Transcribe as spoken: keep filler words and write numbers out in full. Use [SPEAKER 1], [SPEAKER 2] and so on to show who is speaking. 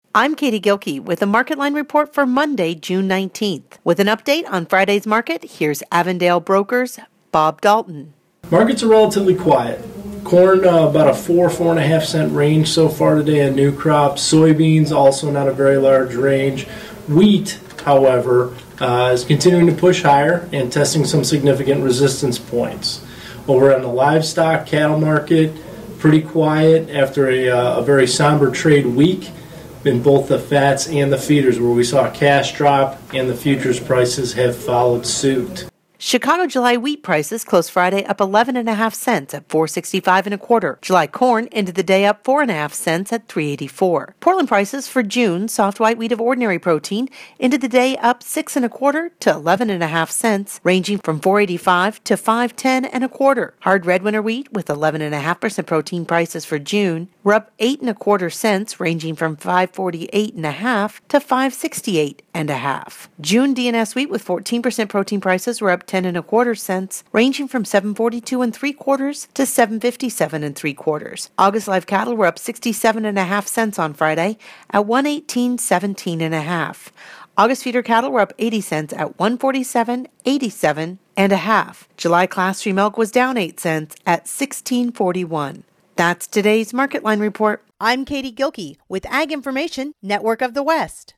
[SPEAKER 1] I'm Katie Gilkey with a Market Line report for Monday, June nineteenth. With an update on Friday's market, here's Avondale Brokers' Bob Dalton.
[SPEAKER 2] Markets are relatively quiet. Corn uh, about a four, four and a half cent range so far today in new crop. Soybeans also not a very large range. Wheat, however, uh, is continuing to push higher and testing some significant resistance points. Over on the livestock cattle market, pretty quiet after a, uh, a very somber trade week in both the fats and the feeders, where we saw cash drop and the futures prices have followed suit.
[SPEAKER 1] Chicago July wheat prices closed Friday up eleven and a half cents at four sixty-five and a quarter. July corn ended the day up four and a half cents at three eighty-four. Portland prices for June soft white wheat of ordinary protein ended the day up six and a quarter to eleven and a half cents, ranging from four eighty-five to five ten and a quarter. Hard red winter wheat with eleven and a half percent protein prices for June were up eight and a quarter cents, ranging from five forty-eight and a half to five sixty-eight and a half. June D N S wheat with fourteen percent protein prices were up ten and a quarter cents, ranging from seven forty-two and three quarters to seven fifty-seven and three quarters. August live cattle were up sixty-seven and a half cents on Friday at one eighteen seventeen and a half. August feeder cattle were up eighty cents at one forty-seven eighty-seven and a half. July class three milk was down eight cents at sixteen forty-one. That's today's Market Line report. I'm Katie Gilkey with Ag Information Network of the West.